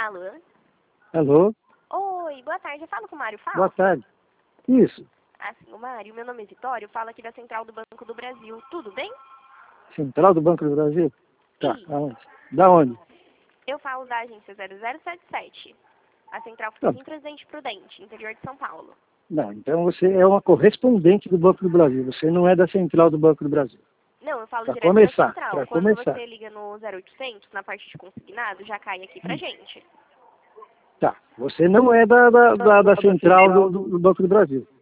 Alô? Alô? Oi, boa tarde. Eu falo com o Mário Fala? Boa tarde. Isso. Assim, o Mário, meu nome é Vitório, eu falo aqui da Central do Banco do Brasil. Tudo bem? Central do Banco do Brasil? Tá, Isso. aonde? Da onde? Eu falo da agência 0077. A central fica Tá. aqui em Presidente Prudente, interior de São Paulo. Não, então você é uma correspondente do Banco do Brasil. Você não é da Central do Banco do Brasil. Não, eu falo Para direto da começar, central. para Quando começar. você liga no 0800, na parte de consignado, já cai aqui pra gente. Tá, você não é da Central do Banco do Brasil.